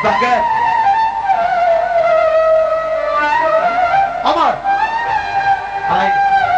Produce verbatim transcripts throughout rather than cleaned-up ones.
بحكاية قمر علي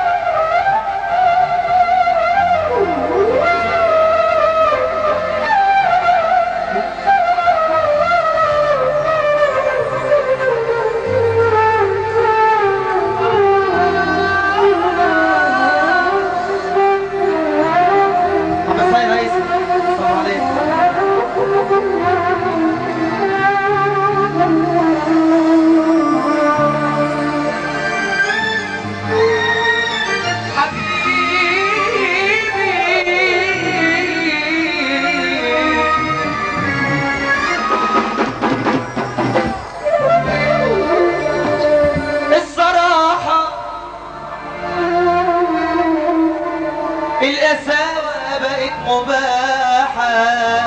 القساوة بقت مباحة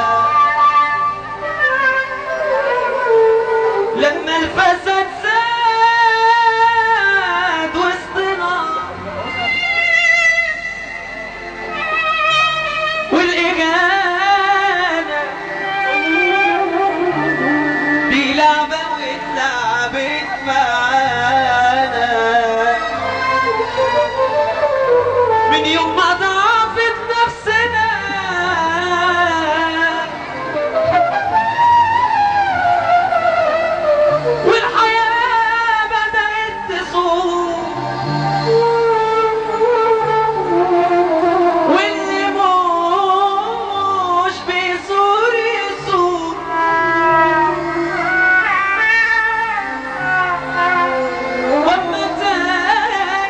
لما الفساد زاد وسطنا والإهانة دي لعبة واتلعبت معانا من يوم ما ضعفت نفسنا والحياة بدأت تصور واللي مش بيصور يصور وما تاني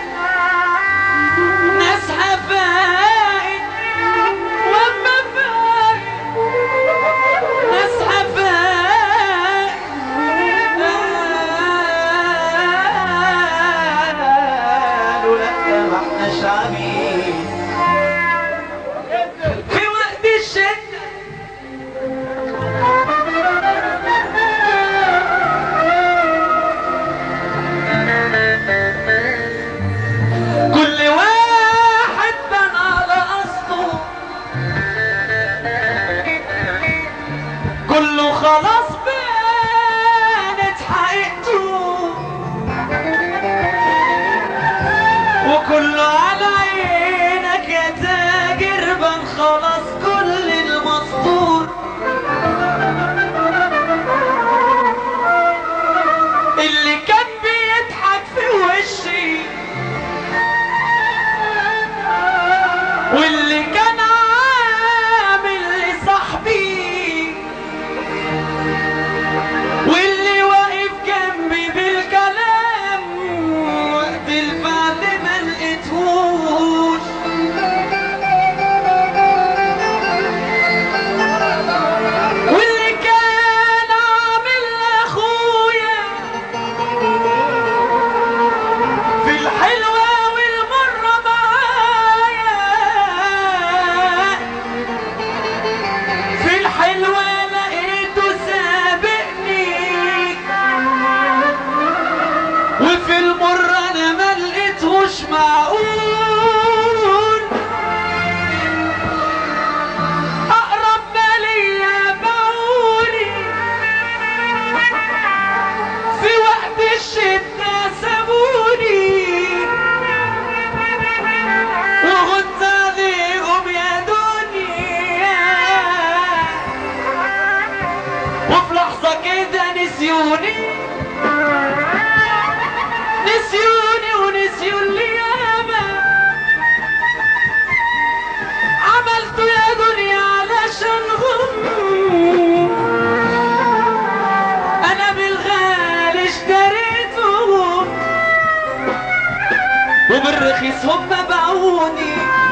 ناس حبايب وما فايق ناس حبايب قالوا لا ما احناش عبيد في وقت الشدة كل واحد بان على اصله كله خلاص بانت حقيقته وكله على عينك يا تاجر بان خلاص كل المسطور اللي كان بيضحك في وشي واللي كان عامل لصاحبي واللي واقف جنبي بالكلام وقت الفعل ما لقيتهوش واللي كان عامل لاخويا في الحلوة والمرة معايا في الحلوة لقيته سابقني وفي المرة انا ما لقيتهوش معقول اقرب ما ليا باعوني في وقت الشدة سابوني وغنت عليهم يا دنيا وفي لحظة كده نسيوني نسيوني ونسيوا اللي ياما عملته يا دنيا علشانهم انا بالغالي اشتريتهم وبالرخيص هم باعوني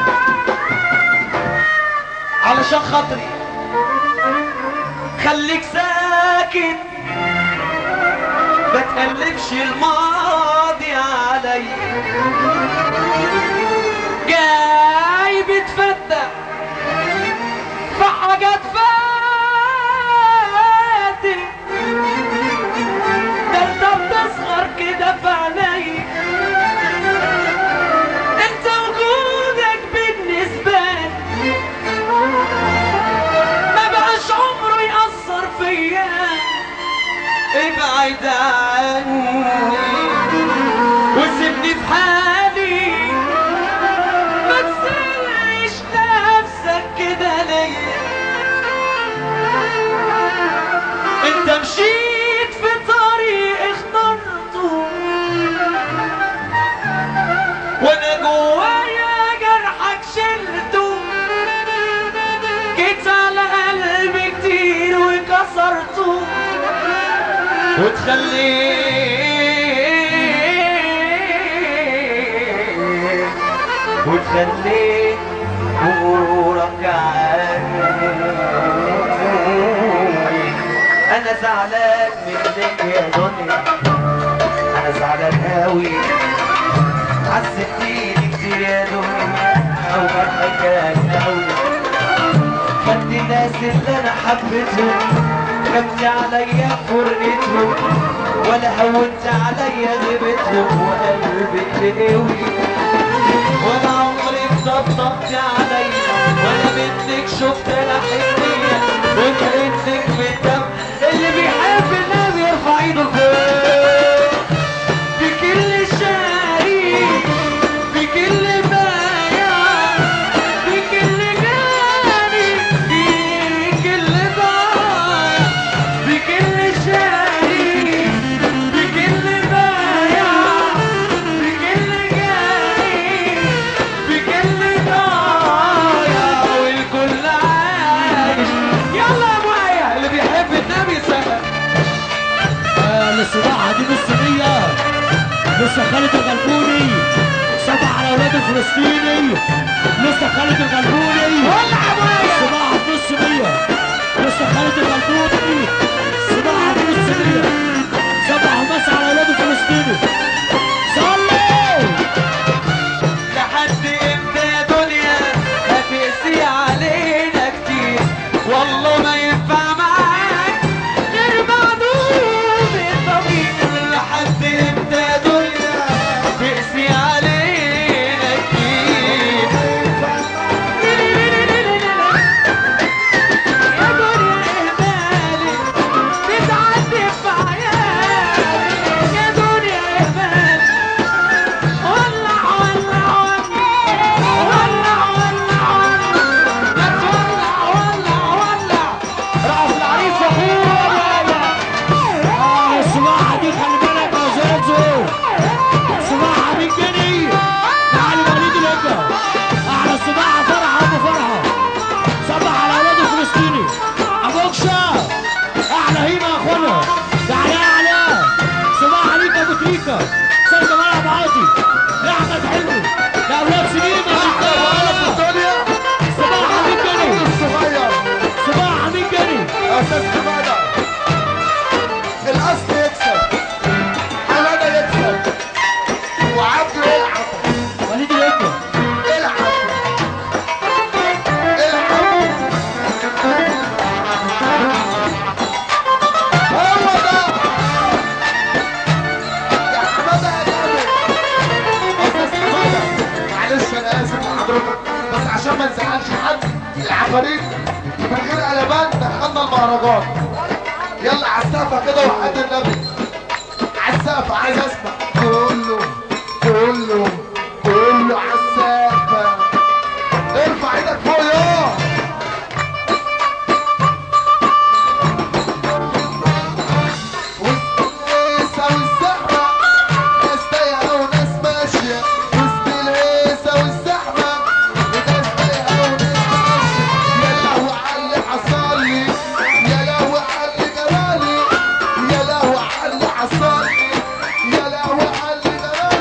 علشان خاطري خليك ساكت ما تقلبش الماضي عليا جاي بتفتح في حاجات فاتت ده انت بتصغر كده في عينيا انت وجودك بالنسبة لي ما بقاش عمره يأثر فيا ابعد عني وسيبني في حالي، ما تسلش نفسك كده ليا. انت مشيت في طريق اخترته وانا جوايا جرحك شلته، جيت على قلبي كتير وكسرته وتخليت وتخليت غرورك عني. انا زعلان منك يا دنيا، انا زعلان قوي، عذبتيني كتير يا دنيا وجرحك كان قوي. خدت الناس اللي انا حبيتهم كبت عليا فرقتهم، ولا هونت عليا غيبتهم وقلبي تقوي. ولا عمري طبطبت عليا ولا منك شفت انا حنية، وكأنك بالدم. اللي بيحب النبي يرفع ايده لفوق، بكل شريك بكل بايع بكل جاني بكل ضايع، بكل شريك بكل بايع بكل جاني بكل ضايع، والكل عايش. يلا يا معايا اللي بيحب النبي سهل. الصباحة دي نص مية، لسه خالد الغلبوني سبع على اولاد الفلسطيني، لسه خالد الغلبوني ولع معايا الصباحة في نص مية، لسه خالد الغلبوني الصباحة في نص مية، سبع هماس على اولاد الفلسطيني. صلي لحد امتى يا دنيا هتقسي علينا كتير، والله ما ينفع معاك غير معدوم الضمير. لحد امتى يا دنيا تقسي علينا كتير، يا دنيا اهمالك بتعدي في عيالك، يا دنيا اهمالك. ولع ولع ولع ولع ولع لا تولع ولع ولع. رأس العريس اخوه اه الصباحة دي خلي بالك يا زوزو، صباحة مين جنيه تعالي وليد الهجة، احلى صباحة فرحة ابو فرحة، صبح على اولاد الفلسطيني ابوكشا، احلى هيمة يا اخوانا، تعالى يا علاء صباحة ليك يا ابو تريكة، سيد جمال ابو عاطي، لاحمد حلمي، لاولاد سليمة، صباحة مين جنيه، الصغير صباحة مين جنيه. اساس حماده، الاصل يكسب، حماده يكسب، وعبده يلعب. وليد الهجة العب العب هو ده يا حماده يا جامد. اساس حماده، معلش انا اسف لحضرتك بس عشان ما نزعلش حد، العفاريت من غير قلبان دخلنا المهرجان. يلا على السقفه كده وحد النبي على السقفه، عايز اسمع كله كله كله على السقفه. ارفع ايدك فوق يا وسط الهيصه والزحمه، ناس تايهه وناس ماشيه، وسط الهيصه والزحمه وناس تايهه وناس ماشيه. يا لهوي على اللي حصل لي، يا لهوي على اللي جرالي، يا لهوي على اللي حصل لي، يا لهوي على اللي جرالي.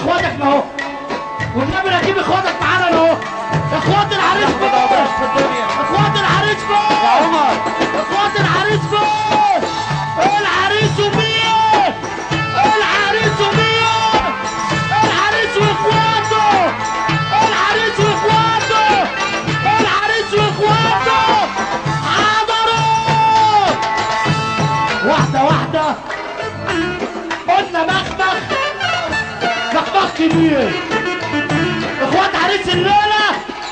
اخواتك اهو، والنبي نجيب اخواتك معانا اهو. اخوات العريس فين؟ اخوات العريس فين؟ يا عمر اخوات العريس فين؟ العريس ومين؟ العريس ومين؟ العريس واخواته، العريس واخواته، العريس واخواته حضروا. واحدة واحدة قلنا مخمخ مخمخ كبير. اخوات عريس الليلة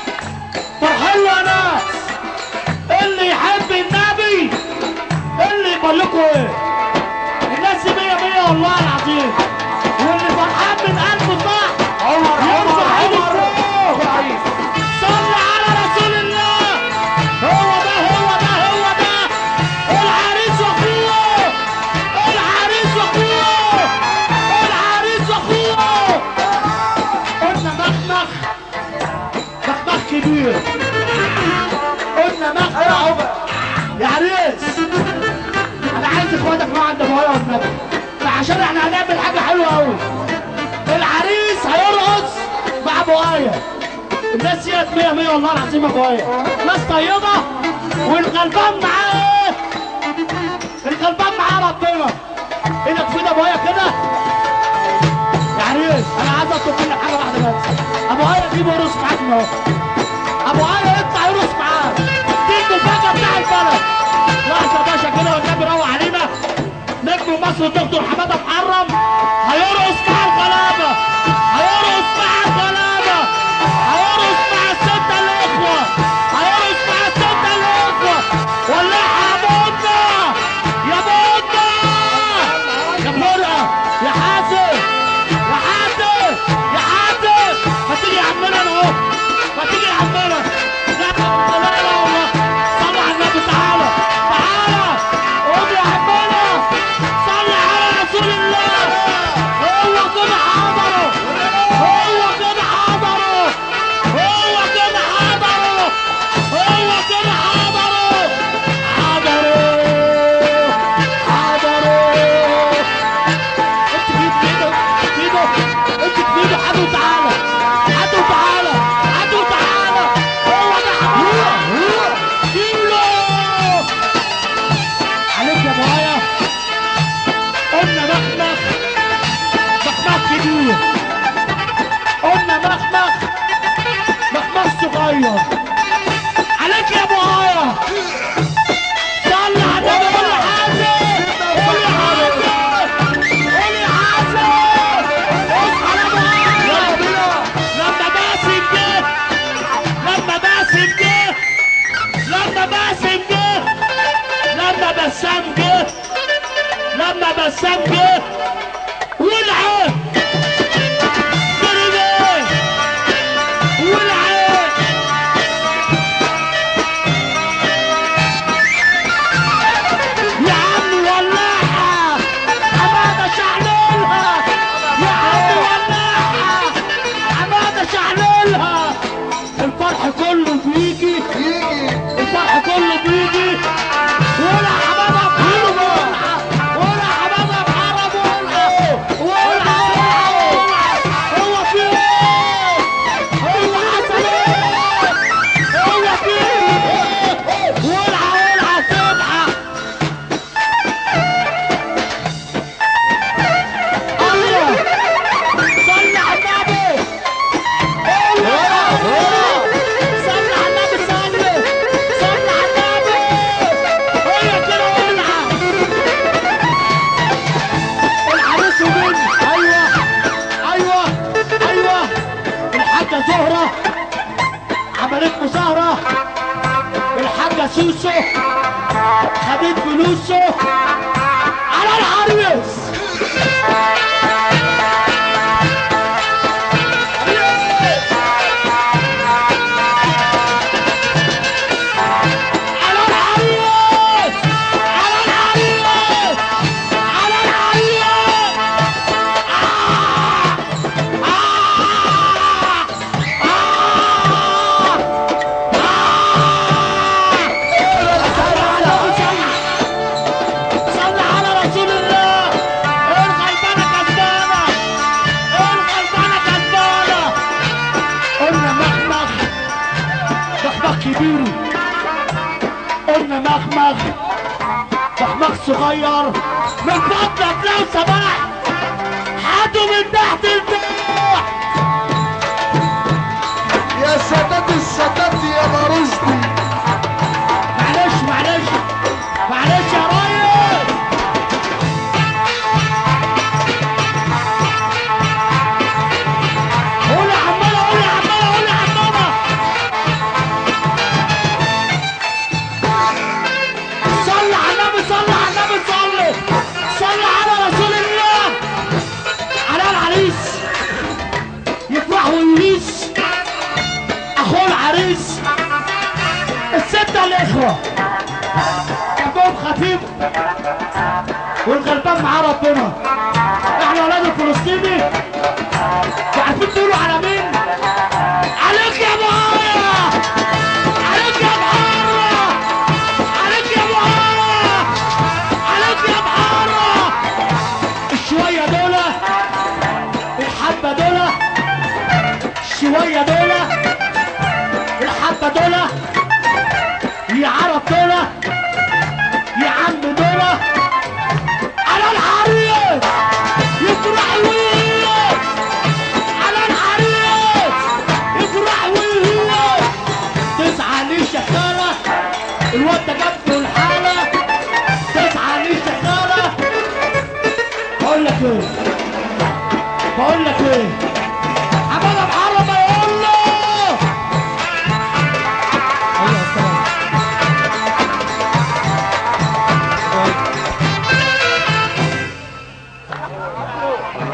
فرحين له يا ناس، اللي يحب النبي اللي يقول لكم ايه، الناس مية مية والله العظيم، واللي فرحان من قلبه صح عمر يرفع ايده عمر فوق. عريس صل على رسول الله. هو ده هو ده هو ده العريس واخوه، العريس واخوه، العريس واخوه. قلنا مخمخ مخمخ كبير، قلنا مخمخ يا عريس. انا عايز اخواتك معايا عند ابويا والنبي، عشان احنا هنعمل حاجه حلوه قوي. العريس هيرقص مع ابويا، الناس ديت مية مية والله العظيم. ابويا ناس طيبه، والغلبان معاه ايه؟ الغلبان معاه ربنا. ايدك في ايد ابويا كده يا عريس. انا عايز اطلب منك حاجه واحده بس، ابويا يجيب يرقص معاك اهو. ابويا يطلع يرقص معاك، دي المفاجاه بتاع البلد. لحظه يا باشا كده والنبي روح علينا. نجم مصر الدكتور حماده محرم هيرقص مع الغلابه، هيرقص مع الغلابه، هيرقص مع الستة الاخوه، هيرقص مع الستة الاخوه. ولعها يا بودة، يا بودة، يا فرقه، يا حازم، يا حازم، يا حازم. ما تيجي يا عمنا انا اهو، ما تيجي يا عمنا. لا لا لا والله، صل على النبي. تعالى تعالى قوم يا عمنا، صل على رسول الله. هو كده حضره، هو كده حضره، هو كده حضره، هو كده حضره، حضره حضره. انت في ايده، في ايده، انت في ايده. حد وتعالى، حد وتعالى، حد وتعالى. هو ده حضره. كيلو عليك يا ابويا. قلنا مخمخ مخمخ كبير، قلنا مخمخ مخمخ صغير. عليك يا ابويا. صل على النبي. قول يا حازم، قول يا حازم، قول يا حازم. اصحى يا ابويا. لما باسم جه، لما باسم جه، لما باسم جه، لما بسام جه، لما بسام جه ولعه جريمه ولعه. يا عم ولعها حماده شعللها، يا عم ولعها حماده شعللها. الفرح كله بيجي، يجي الفرح كله بيجي. ولا حماده بحرب ولعه، ولا حماده بحرب ولعه، ولعه ولعه ولعه. هو في ايه؟ هو حصل ايه؟ هو في ايه؟ ولعه ولعه سبحه. الله صل على النبي. صل على النبي، صل صل على النبي. هي كده ولعه. العريس ومين؟ ايوه ايوه ايوه. الحاجه زهره عملت مظاهره، الحاجه سوسو خدت فلوسه على العريس. على العريس، على العريس، على العريس. آه آه آه آه. صل على صل على رسول الله. كبير قلنا مخمخ مخمخ صغير من فضلك لو سمحت حدوا من تحت البيت. يا سادات السادات يا مرشدي. معلش معلش معلش يا ريس. قول يا عمالة قول يا عمالة قول يا عمالة. صلي على النبي صلي على النبي صلي صلي على رسول الله. على العريس يفرح ويعيش اخوه العريس الستة الاخوة جنبهم خفيف والغلبان معاه ربنا. احنا ولاد الفلسطيني وعارفين تقولوا على مين؟ عليك يا ابو هايا عليك يا ابو هايا عليك يا ابو هايا عليك يا ابو هايا. الشوية دولة الحبة دولة الشوية دولة الحبة دولة يا عرب دولة يا عم دولة على الحريق يفرح ويهيئ على الحريق يفرح ويهيئ. تسعى ليه شغالة الواد ده جاب له الحالة. تسعى ليه شغالة. بقول لك ايه بقول لك ايه عمالة محرمة يقول له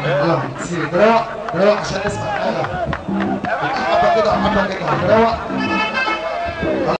روق روق عشان نسمع حاجه. حبه كده وحبه كده روق.